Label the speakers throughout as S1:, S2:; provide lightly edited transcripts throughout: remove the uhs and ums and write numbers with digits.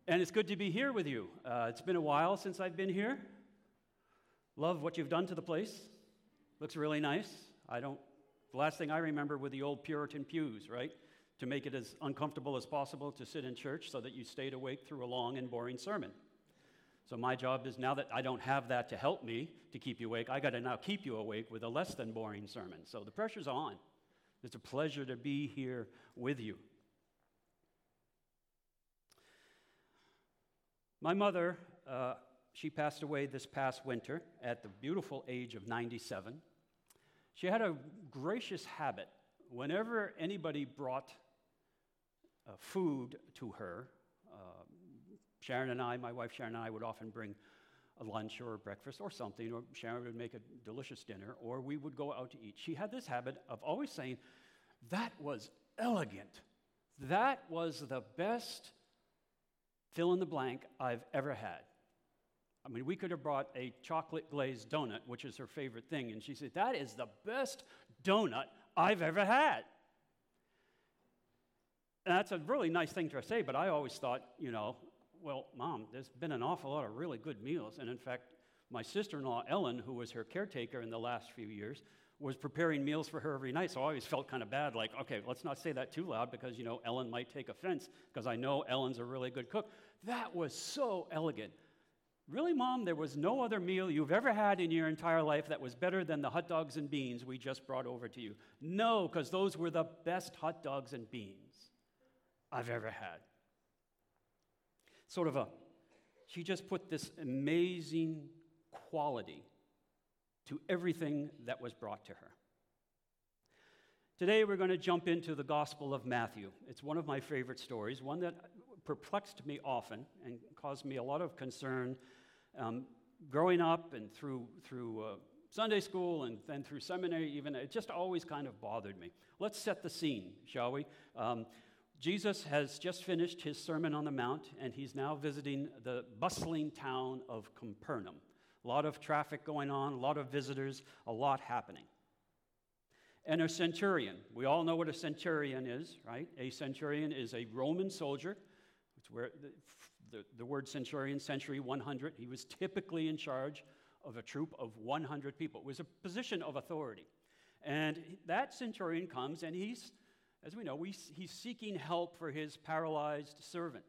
S1: And it's good to be here with you. It's been a while since I've been here. Love what you've done to the place. Looks really nice. The last thing I remember were the old Puritan pews, right? To make it as uncomfortable as possible to sit in church so that you stayed awake through a long and boring sermon. So my job is, now that I don't have that to help me to keep you awake, I got to now keep you awake with a less than boring sermon. So the pressure's on. It's a pleasure to be here with you. My mother, she passed away this past winter at the beautiful age of 97. She had a gracious habit. Whenever anybody brought food to her, Sharon and I, my wife Sharon and I, would often bring a lunch or a breakfast or something, or Sharon would make a delicious dinner, or we would go out to eat. She had this habit of always saying, "That was elegant. That was the best fill in the blank I've ever had." I mean, we could have brought a chocolate glazed donut, which is her favorite thing, and she said, "That is the best donut I've ever had." And that's a really nice thing to say, but I always thought, well, Mom, there's been an awful lot of really good meals. And in fact, my sister-in-law, Ellen, who was her caretaker in the last few years, was preparing meals for her every night. So I always felt kind of bad, like, okay, let's not say that too loud because, Ellen might take offense, because I know Ellen's a really good cook. That was so elegant. Really, Mom, there was no other meal you've ever had in your entire life that was better than the hot dogs and beans we just brought over to you? No, because those were the best hot dogs and beans I've ever had. She just put this amazing quality to everything that was brought to her. Today we're going to jump into the Gospel of Matthew. It's one of my favorite stories, one that perplexed me often and caused me a lot of concern growing up and through Sunday school and then through seminary even. It just always kind of bothered me. Let's set the scene, shall we? Jesus has just finished his Sermon on the Mount, and he's now visiting the bustling town of Capernaum. A lot of traffic going on, a lot of visitors, a lot happening. And a centurion. We all know what a centurion is, right? A centurion is a Roman soldier. It's where the word centurion, century 100. He was typically in charge of a troop of 100 people. It was a position of authority. And that centurion comes, and he's, as we know, he's seeking help for his paralyzed servant.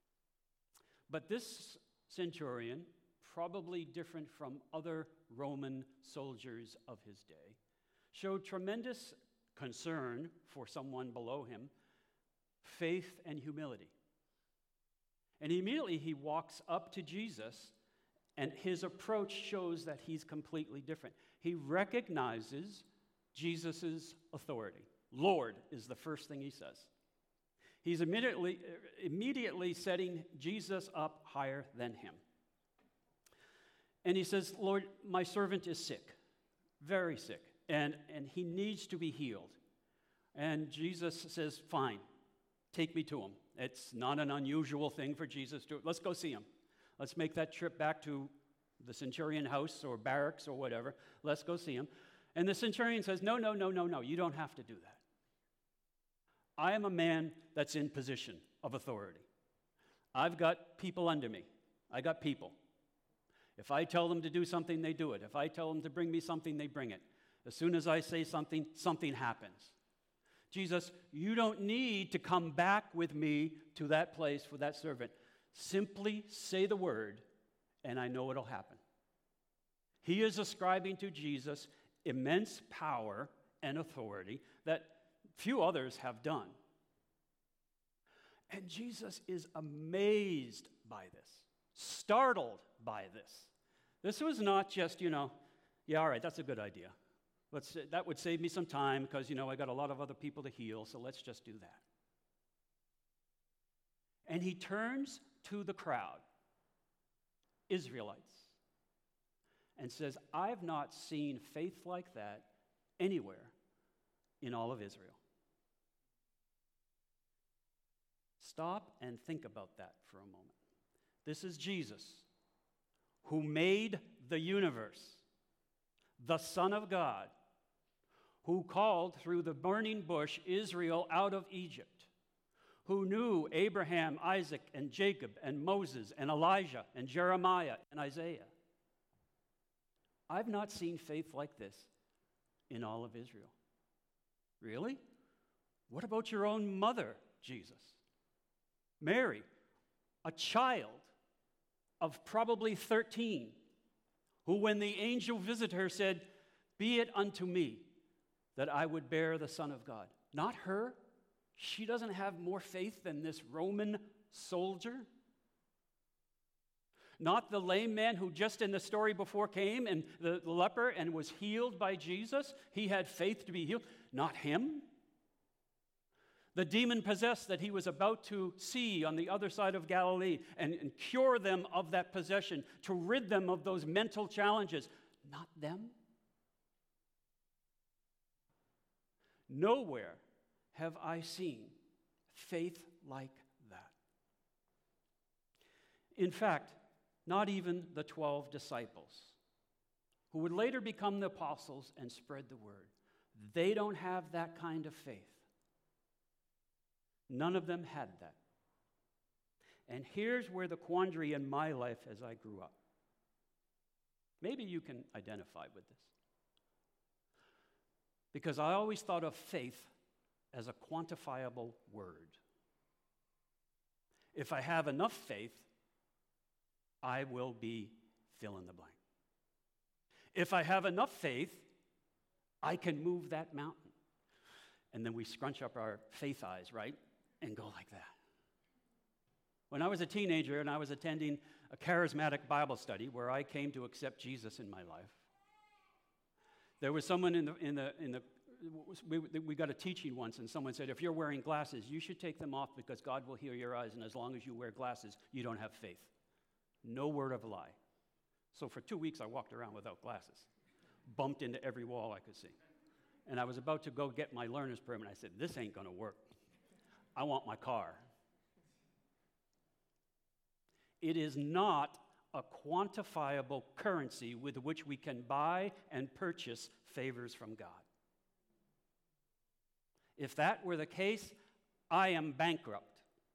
S1: But this centurion, probably different from other Roman soldiers of his day, showed tremendous concern for someone below him, faith and humility. And immediately he walks up to Jesus, and his approach shows that he's completely different. He recognizes Jesus' authority. Lord is the first thing he says. He's immediately setting Jesus up higher than him. And he says, "Lord, my servant is sick, very sick, and he needs to be healed." And Jesus says, "Fine, take me to him." It's not an unusual thing for Jesus to do. Let's go see him. Let's make that trip back to the centurion house or barracks or whatever. Let's go see him. And the centurion says, no, you don't have to do that. I am a man that's in position of authority. I've got people under me. I got people. If I tell them to do something, they do it. If I tell them to bring me something, they bring it. As soon as I say something, something happens. Jesus, you don't need to come back with me to that place for that servant. Simply say the word, and I know it'll happen. He is ascribing to Jesus immense power and authority that few others have done. And Jesus is amazed by this, startled by this. This was not just, yeah, all right, that's a good idea. That would save me some time because, I got a lot of other people to heal, so let's just do that. And he turns to the crowd, Israelites, and says, I've not seen faith like that anywhere in all of Israel. Stop and think about that for a moment. This is Jesus, who made the universe, the Son of God, who called through the burning bush Israel out of Egypt, who knew Abraham, Isaac, and Jacob, and Moses, and Elijah, and Jeremiah, and Isaiah. I've not seen faith like this in all of Israel. Really? What about your own mother, Jesus? Mary, a child of probably 13, who when the angel visited her said, "Be it unto me that I would bear the Son of God." Not her. She doesn't have more faith than this Roman soldier. Not the lame man who just in the story before came and the leper and was healed by Jesus. He had faith to be healed. Not him. The demon-possessed that he was about to see on the other side of Galilee and cure them of that possession, to rid them of those mental challenges. Not them. Nowhere have I seen faith like that. In fact, not even the 12 disciples, who would later become the apostles and spread the word, they don't have that kind of faith. None of them had that. And here's where the quandary in my life as I grew up. Maybe you can identify with this. Because I always thought of faith as a quantifiable word. If I have enough faith, I will be fill in the blank. If I have enough faith, I can move that mountain. And then we scrunch up our faith eyes, right? And go like that. When I was a teenager and I was attending a charismatic Bible study where I came to accept Jesus in my life, there was someone we got a teaching once, and someone said, if you're wearing glasses, you should take them off because God will heal your eyes, and as long as you wear glasses, you don't have faith. No word of a lie. So for 2 weeks, I walked around without glasses, bumped into every wall I could see. And I was about to go get my learner's permit. I said, this ain't going to work. I want my car. It is not a quantifiable currency with which we can buy and purchase favors from God. If that were the case, I am bankrupt.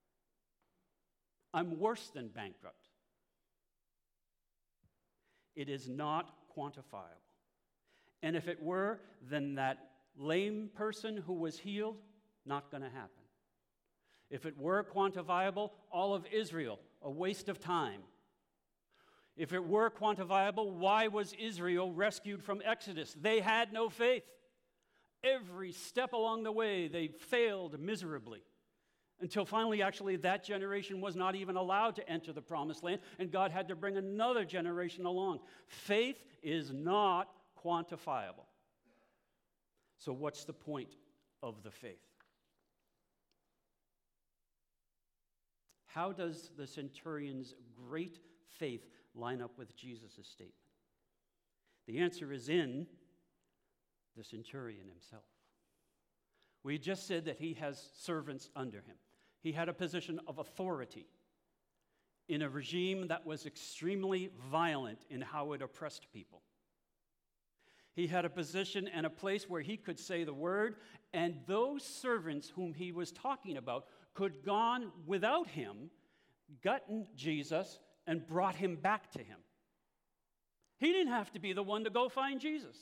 S1: I'm worse than bankrupt. It is not quantifiable. And if it were, then that lame person who was healed, not going to happen. If it were quantifiable, all of Israel, a waste of time. If it were quantifiable, why was Israel rescued from Exodus? They had no faith. Every step along the way, they failed miserably. Until finally, actually, that generation was not even allowed to enter the promised land, and God had to bring another generation along. Faith is not quantifiable. So what's the point of the faith? How does the centurion's great faith line up with Jesus' statement? The answer is in the centurion himself. We just said that he has servants under him. He had a position of authority in a regime that was extremely violent in how it oppressed people. He had a position and a place where he could say the word, and those servants whom he was talking about could gone without him, gotten Jesus, and brought him back to him. He didn't have to be the one to go find Jesus.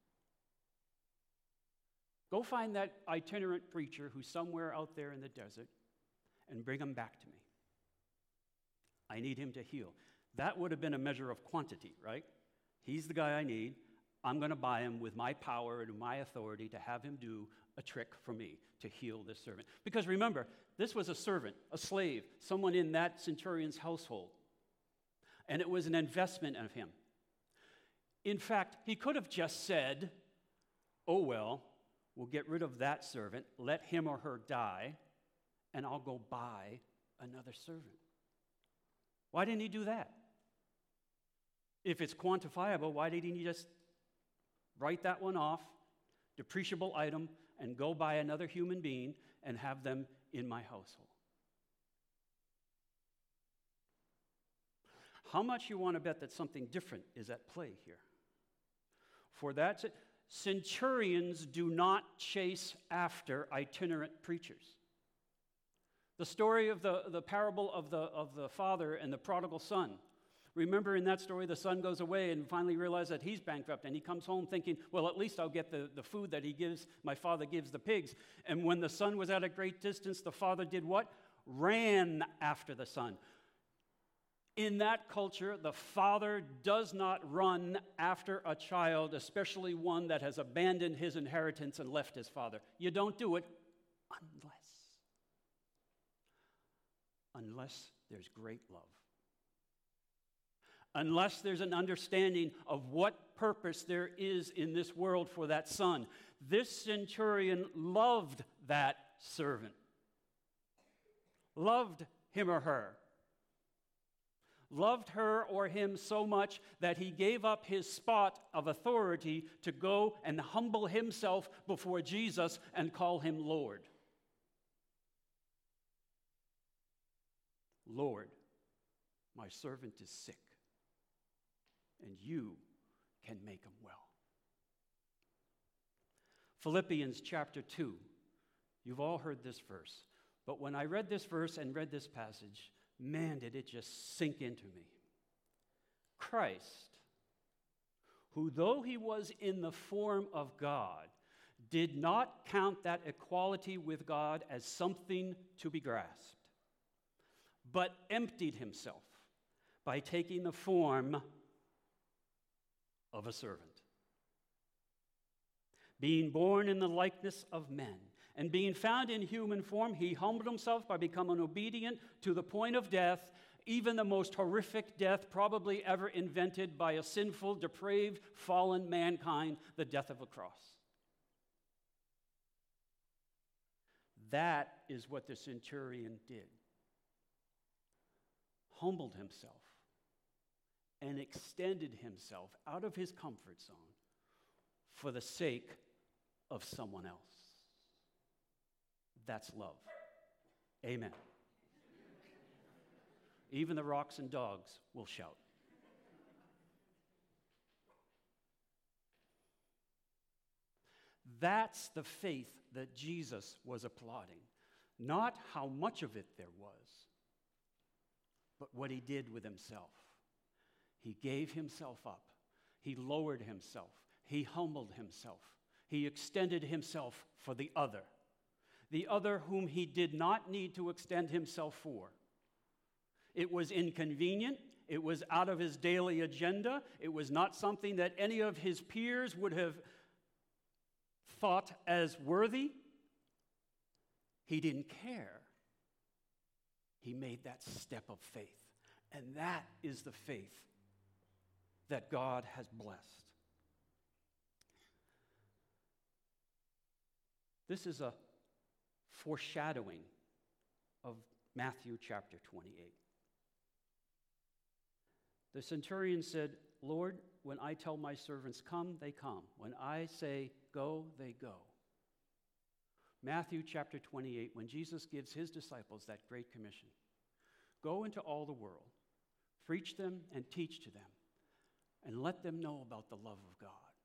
S1: Go find that itinerant preacher who's somewhere out there in the desert and bring him back to me. I need him to heal. That would have been a measure of quantity, right? He's the guy I need. I'm going to buy him with my power and my authority to have him do a trick for me to heal this servant. Because remember, this was a servant, a slave, someone in that centurion's household. And it was an investment of him. In fact, he could have just said, oh, well, we'll get rid of that servant, let him or her die, and I'll go buy another servant. Why didn't he do that? If it's quantifiable, why didn't he just write that one off, depreciable item, and go buy another human being and have them in my household? How much you want to bet that something different is at play here? For that's it. Centurions do not chase after itinerant preachers. The story of the parable of the father and the prodigal son. Remember in that story, the son goes away and finally realizes that he's bankrupt, and he comes home thinking, well, at least I'll get the food that my father gives the pigs. And when the son was at a great distance, the father did what? Ran after the son. In that culture, the father does not run after a child, especially one that has abandoned his inheritance and left his father. You don't do it unless there's great love. Unless there's an understanding of what purpose there is in this world for that son. This centurion loved that servant. Loved him or her. Loved her or him so much that he gave up his spot of authority to go and humble himself before Jesus and call him Lord. Lord, my servant is sick, and you can make him well. Philippians chapter 2. You've all heard this verse. But when I read this verse and read this passage, man, did it just sink into me. Christ, who though he was in the form of God, did not count that equality with God as something to be grasped, but emptied himself by taking the form of a servant. Being born in the likeness of men, and being found in human form, he humbled himself by becoming obedient to the point of death, even the most horrific death probably ever invented by a sinful, depraved, fallen mankind, the death of a cross. That is what the centurion did. Humbled himself and extended himself out of his comfort zone for the sake of someone else. That's love. Amen. Even the rocks and dogs will shout. That's the faith that Jesus was applauding. Not how much of it there was, but what he did with himself. He gave himself up. He lowered himself. He humbled himself. He extended himself for the other whom he did not need to extend himself for. It was inconvenient. It was out of his daily agenda. It was not something that any of his peers would have thought as worthy. He didn't care. He made that step of faith. And that is the faith that God has blessed. This is a foreshadowing of Matthew chapter 28. The centurion said, Lord, when I tell my servants come, they come. When I say go, they go. Matthew chapter 28, when Jesus gives his disciples that great commission, go into all the world, preach them and teach to them, and let them know about the love of God.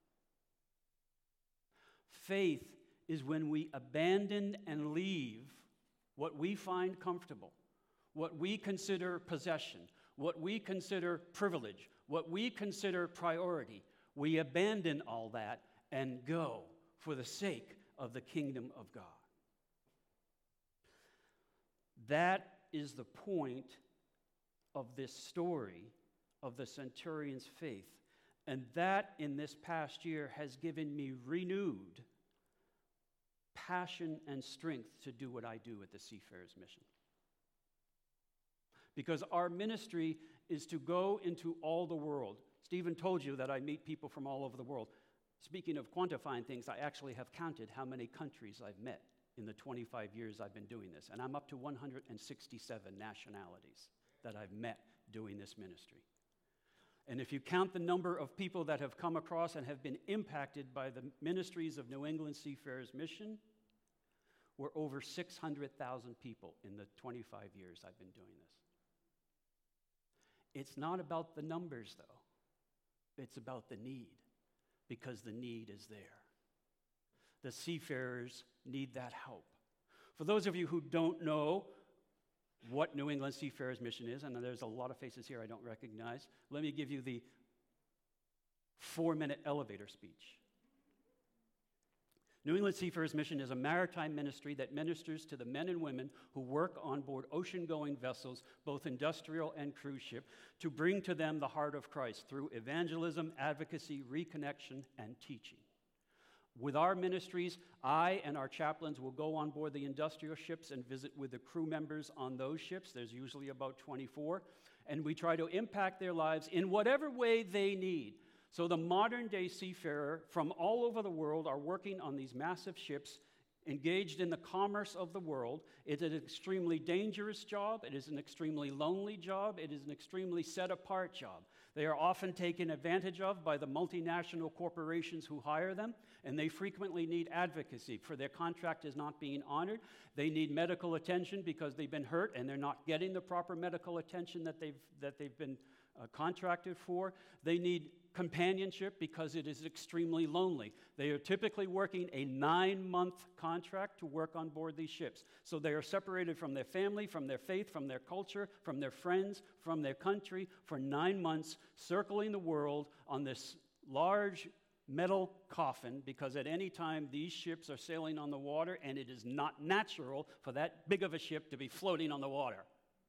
S1: Faith is when we abandon and leave what we find comfortable, what we consider possession, what we consider privilege, what we consider priority. We abandon all that and go for the sake of the kingdom of God. That is the point of this story of the centurion's faith. And that in this past year has given me renewed passion and strength to do what I do at the Seafarers Mission. Because our ministry is to go into all the world. Stephen told you that I meet people from all over the world. Speaking of quantifying things, I actually have counted how many countries I've met in the 25 years I've been doing this. And I'm up to 167 nationalities that I've met doing this ministry. And if you count the number of people that have come across and have been impacted by the ministries of New England Seafarers Mission, we're over 600,000 people in the 25 years I've been doing this. It's not about the numbers, though. It's about the need, because the need is there. The seafarers need that help. For those of you who don't know, what New England Seafarers Mission is, and there's a lot of faces here I don't recognize. Let me give you the 4-minute elevator speech. New England Seafarers Mission is a maritime ministry that ministers to the men and women who work on board ocean-going vessels, both industrial and cruise ship, to bring to them the heart of Christ through evangelism, advocacy, reconnection, and teaching. With our ministries, I and our chaplains will go on board the industrial ships and visit with the crew members on those ships. There's usually about 24. And we try to impact their lives in whatever way they need. So the modern-day seafarer from all over the world are working on these massive ships, engaged in the commerce of the world. It's an extremely dangerous job. It is an extremely lonely job. It is an extremely set-apart job. They are often taken advantage of by the multinational corporations who hire them, and they frequently need advocacy, for their contract is not being honored. They need medical attention because they've been hurt and they're not getting the proper medical attention that they've been contracted for. They need companionship because it is extremely lonely. They are typically working a 9-month contract to work on board these ships. So they are separated from their family, from their faith, from their culture, from their friends, from their country for 9 months, circling the world on this large metal coffin, because at any time these ships are sailing on the water, and it is not natural for that big of a ship to be floating on the water.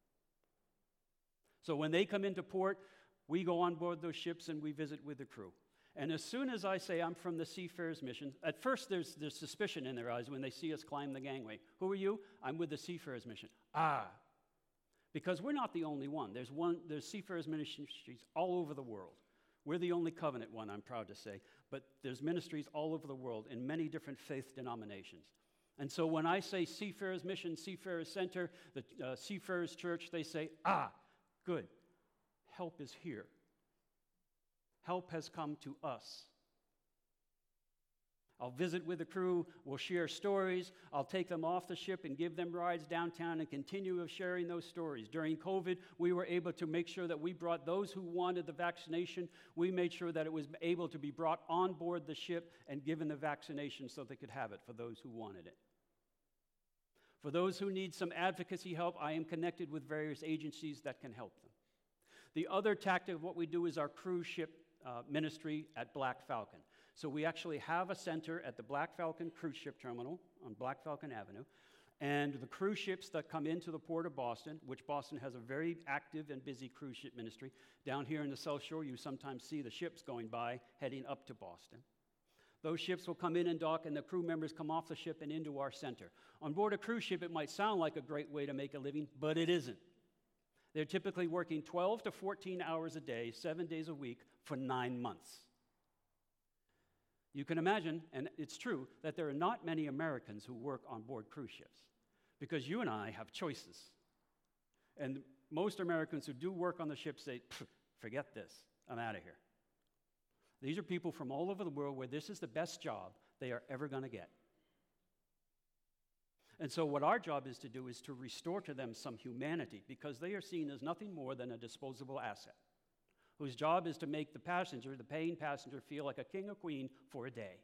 S1: So when they come into port, we go on board those ships and we visit with the crew. And as soon as I say I'm from the Seafarers Mission, at first there's suspicion in their eyes when they see us climb the gangway. Who are you? I'm with the Seafarers Mission. Because we're not the only one. There's Seafarers ministries all over the world. We're the only covenant one, I'm proud to say. But there's ministries all over the world in many different faith denominations. And so when I say Seafarers Mission, Seafarers Center, the Seafarers Church, they say, good. Help is here. Help has come to us. I'll visit with the crew. We'll share stories. I'll take them off the ship and give them rides downtown and continue sharing those stories. During COVID, we were able to make sure that we brought those who wanted the vaccination. We made sure that it was able to be brought on board the ship and given the vaccination so they could have it for those who wanted it. For those who need some advocacy help, I am connected with various agencies that can help them. The other tactic of what we do is our cruise ship ministry at Black Falcon. So we actually have a center at the Black Falcon Cruise Ship Terminal on Black Falcon Avenue, and the cruise ships that come into the port of Boston, which Boston has a very active and busy cruise ship ministry. Down here in the South Shore, you sometimes see the ships going by heading up to Boston. Those ships will come in and dock, and the crew members come off the ship and into our center. On board a cruise ship, it might sound like a great way to make a living, but it isn't. They're typically working 12 to 14 hours a day, 7 days a week, for 9 months. You can imagine, and it's true, that there are not many Americans who work on board cruise ships, because you and I have choices. And most Americans who do work on the ship say, forget this, I'm out of here. These are people from all over the world where this is the best job they are ever going to get. And so what our job is to do is to restore to them some humanity, because they are seen as nothing more than a disposable asset, whose job is to make the passenger, the paying passenger, feel like a king or queen for a day.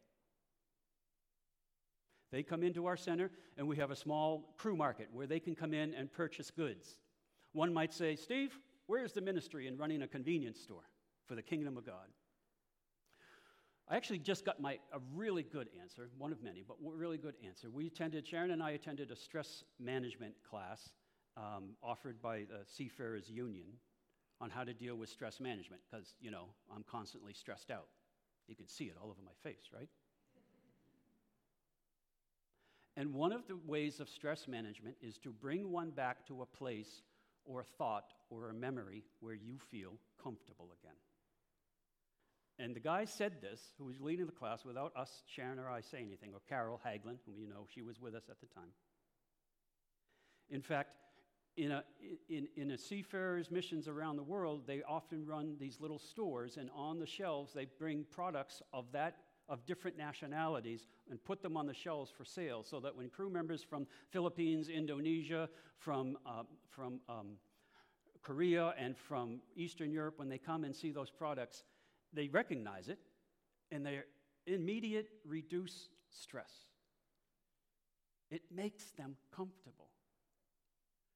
S1: They come into our center, and we have a small crew market where they can come in and purchase goods. One might say, Steve, where's the ministry in running a convenience store for the kingdom of God? I actually just got a really good answer, one of many, but a really good answer. Sharon and I attended a stress management class offered by the Seafarers Union on how to deal with stress management, because, I'm constantly stressed out. You can see it all over my face, right? And one of the ways of stress management is to bring one back to a place or a thought or a memory where you feel comfortable again. And the guy said this, who was leading the class, without us, Sharon or I, say anything, or Carol Hagelin, whom you know, she was with us at the time. In fact, in a seafarers' missions around the world, they often run these little stores, and on the shelves they bring products of different nationalities and put them on the shelves for sale, so that when crew members from Philippines, Indonesia, from Korea, and from Eastern Europe, when they come and see those products, they recognize it, and they immediate reduce stress. It makes them comfortable.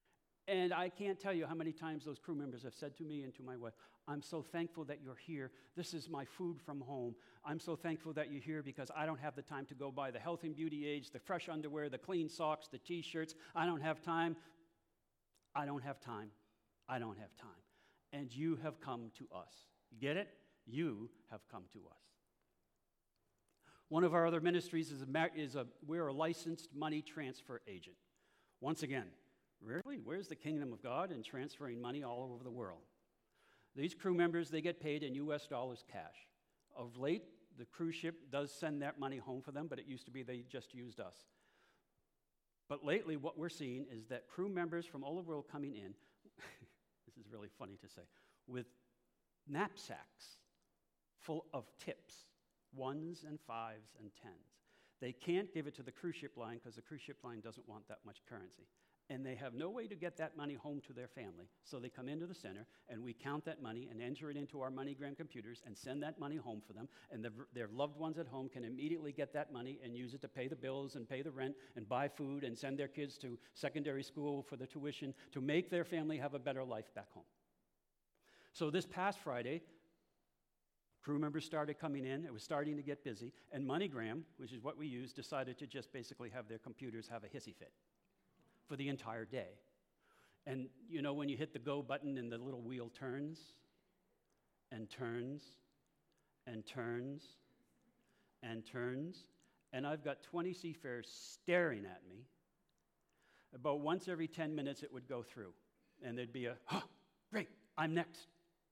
S1: And I can't tell you how many times those crew members have said to me and to my wife, I'm so thankful that you're here. This is my food from home. I'm so thankful that you're here because I don't have the time to go buy the health and beauty aids, the fresh underwear, the clean socks, the T-shirts. I don't have time. I don't have time. I don't have time. And you have come to us. You get it? You have come to us. One of our other ministries we're a licensed money transfer agent. Once again, really, where's the kingdom of God in transferring money all over the world? These crew members, they get paid in U.S. dollars cash. Of late, the cruise ship does send that money home for them, but it used to be they just used us. But lately, what we're seeing is that crew members from all over the world coming in, this is really funny to say, with knapsacks full of tips, ones and fives and tens. They can't give it to the cruise ship line because the cruise ship line doesn't want that much currency. And they have no way to get that money home to their family. So they come into the center, and we count that money and enter it into our MoneyGram computers and send that money home for them. And their loved ones at home can immediately get that money and use it to pay the bills and pay the rent and buy food and send their kids to secondary school for the tuition to make their family have a better life back home. So this past Friday, crew members started coming in. It was starting to get busy. And MoneyGram, which is what we use, decided to just basically have their computers have a hissy fit for the entire day. And you know when you hit the go button and the little wheel turns and turns and turns and turns, and I've got 20 seafarers staring at me. About once every 10 minutes it would go through, and there'd be a, oh, great, I'm next.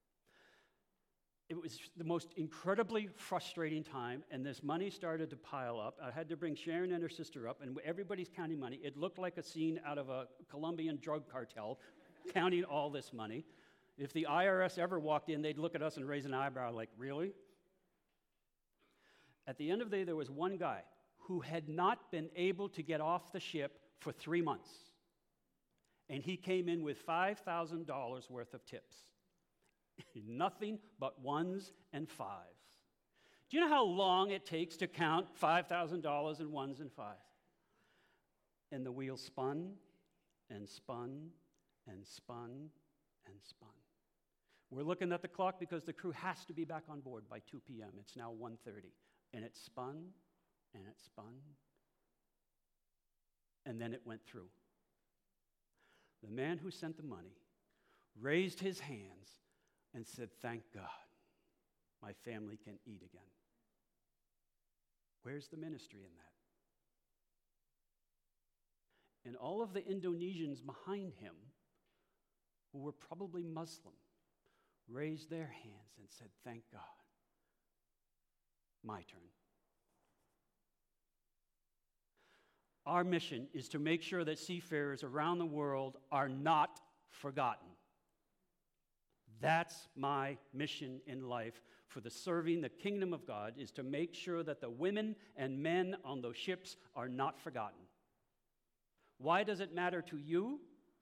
S1: It was the most incredibly frustrating time, and this money started to pile up. I had to bring Sharon and her sister up, and everybody's counting money. It looked like a scene out of a Colombian drug cartel, counting all this money. If the IRS ever walked in, they'd look at us and raise an eyebrow like, really? At the end of the day, there was one guy who had not been able to get off the ship for 3 months, and he came in with $5,000 worth of tips. Nothing but ones and fives. Do you know how long it takes to count $5,000 in ones and fives? And the wheel spun and spun and spun and spun. We're looking at the clock because the crew has to be back on board by 2 p.m. It's now 1:30. And it spun and it spun. And then it went through. The man who sent the money raised his hands and said, thank God, my family can eat again. Where's the ministry in that? And all of the Indonesians behind him, who were probably Muslim, raised their hands and said, thank God, my turn. Our mission is to make sure that seafarers around the world are not forgotten. That's my mission in life for the serving the kingdom of God, is to make sure that the women and men on those ships are not forgotten. Why does it matter to you?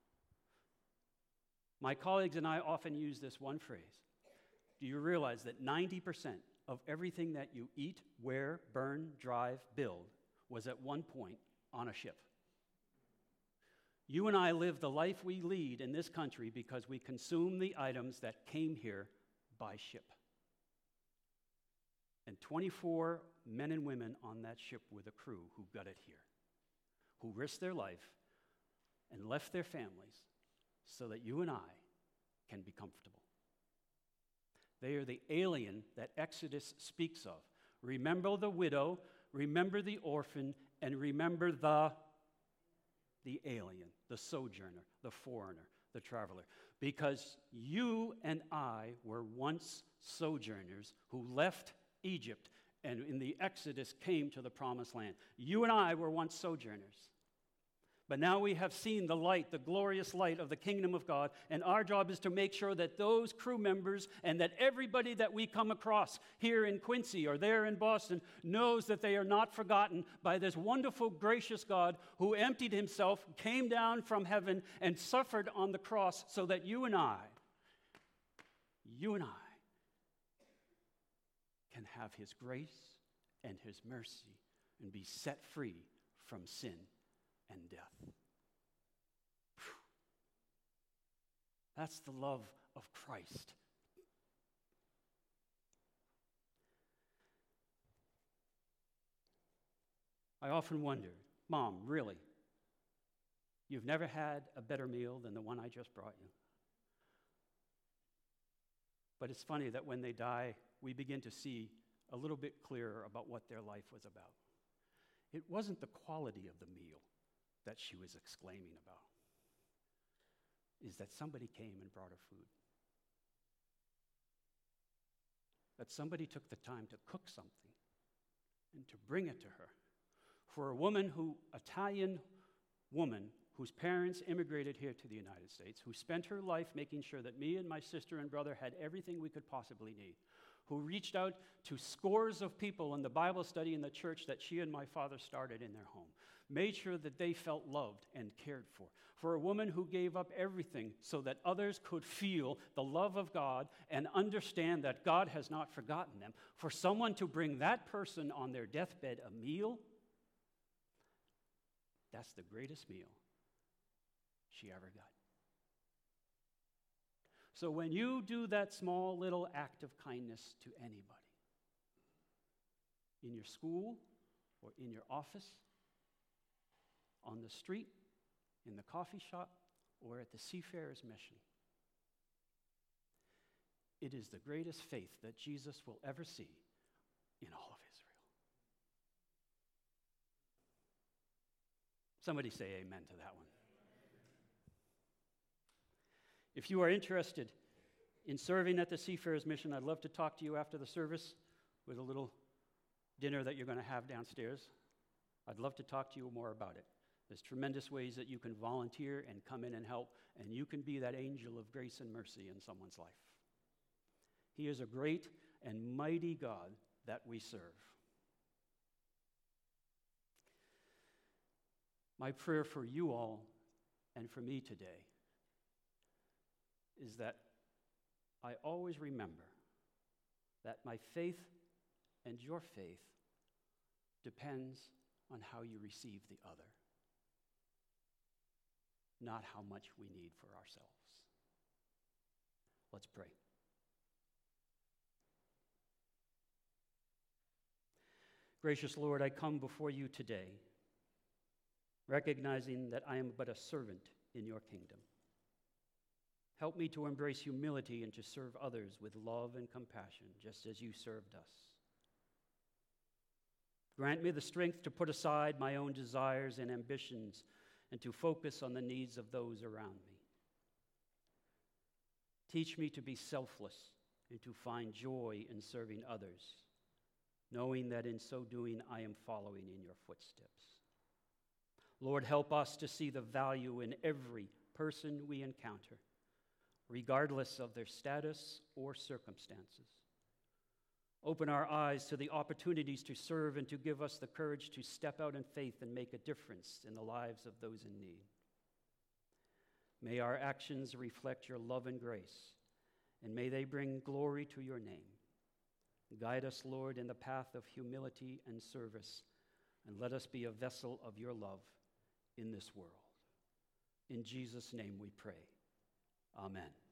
S1: My colleagues and I often use this one phrase. Do you realize that 90% of everything that you eat, wear, burn, drive, build was at one point on a ship? You and I live the life we lead in this country because we consume the items that came here by ship. And 24 men and women on that ship were the crew who got it here, who risked their life and left their families so that you and I can be comfortable. They are the alien that Exodus speaks of. Remember the widow, remember the orphan, and remember the alien, the sojourner, the foreigner, the traveler. Because you and I were once sojourners who left Egypt and in the Exodus came to the promised land. You and I were once sojourners. But now we have seen the light, the glorious light of the kingdom of God, and our job is to make sure that those crew members and that everybody that we come across here in Quincy or there in Boston knows that they are not forgotten by this wonderful, gracious God who emptied himself, came down from heaven, and suffered on the cross so that you and I can have his grace and his mercy and be set free from sin and death. That's the love of Christ. I often wonder, Mom, really? You've never had a better meal than the one I just brought you? But it's funny that when they die, we begin to see a little bit clearer about what their life was about. It wasn't the quality of the meal that she was exclaiming about. Is that somebody came and brought her food. That somebody took the time to cook something and to bring it to her. For a Italian woman whose parents immigrated here to the United States, who spent her life making sure that me and my sister and brother had everything we could possibly need, who reached out to scores of people in the Bible study in the church that she and my father started in their home, made sure that they felt loved and cared for. For a woman who gave up everything so that others could feel the love of God and understand that God has not forgotten them. For someone to bring that person on their deathbed a meal, that's the greatest meal she ever got. So when you do that small little act of kindness to anybody, in your school or in your office, on the street, in the coffee shop, or at the Seafarers Mission, it is the greatest faith that Jesus will ever see in all of Israel. Somebody say amen to that one. If you are interested in serving at the Seafarers Mission, I'd love to talk to you after the service with a little dinner that you're going to have downstairs. I'd love to talk to you more about it. There's tremendous ways that you can volunteer and come in and help, and you can be that angel of grace and mercy in someone's life. He is a great and mighty God that we serve. My prayer for you all and for me today is that I always remember that my faith and your faith depends on how you receive the other, not how much we need for ourselves. Let's pray. Gracious Lord, I come before you today, recognizing that I am but a servant in your kingdom. Help me to embrace humility and to serve others with love and compassion, just as you served us. Grant me the strength to put aside my own desires and ambitions and to focus on the needs of those around me. Teach me to be selfless and to find joy in serving others, knowing that in so doing I am following in your footsteps. Lord, help us to see the value in every person we encounter, regardless of their status or circumstances. Open our eyes to the opportunities to serve and to give us the courage to step out in faith and make a difference in the lives of those in need. May our actions reflect your love and grace, and may they bring glory to your name. Guide us, Lord, in the path of humility and service, and let us be a vessel of your love in this world. In Jesus' name we pray. Amen.